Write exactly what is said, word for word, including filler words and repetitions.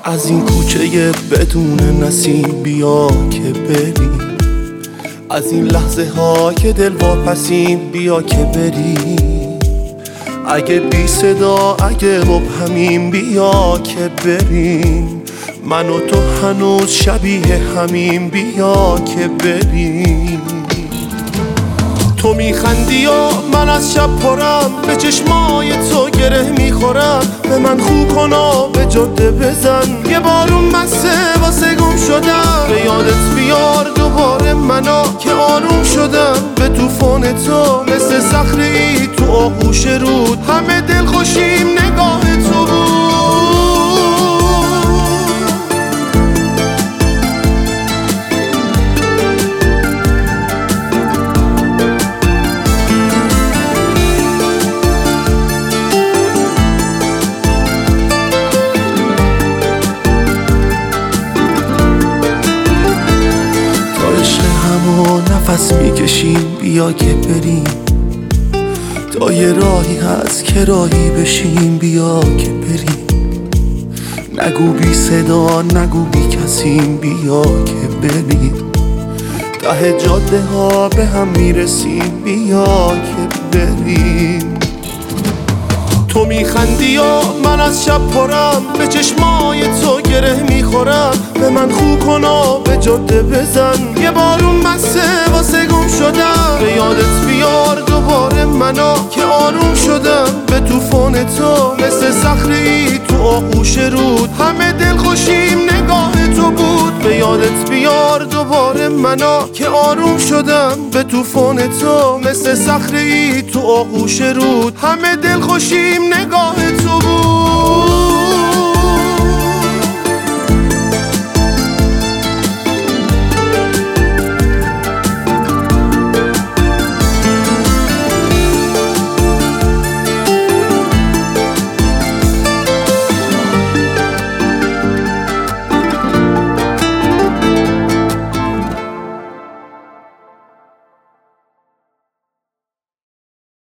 از این کوچه بدون نسیم بیا که بریم، از این لحظه ها که دل واپسیم بیا که بریم. اگه بی صدا اگه مبهمیم بیا که بریم، من و تو هنوز شبیه همیم بیا که بریم. تو میخندی و من از شب پرم، به چشمای تو گره میخورم. به من خو کن و به جاده بزن، یه بارون مسته واسه گم شدم. به یادت بیار دوباره منو که آروم شدم به توفان تو. مثل صخره‌ای تو آغوش رود، همه دل خوشیم نگاه تو بود. و نفس میکشیم بیا که بریم، تا یه راهی هست که راهی بشیم بیا که بریم. نگو بی صدا نگو بی کسیم بیا که بریم. ته جاده ها به هم میرسیم بیا که بریم. تو میخندی و من از شب پرم، به چشمای تو گره میخورم. به من خو کن و به جاده بزن، یه بارون مسته واسه گم شدم. به یادت بیار دوباره منو که آروم شدم به توفان تو. مثل صخره‌ای تو آغوش رود، همه دل خوشیم نگاه تو بود. به یادت بیار دوباره منو که آروم شدم به توفان تو. مثل صخره‌ای تو آغوش رود، همه دل خوشیم نگاه تو بود.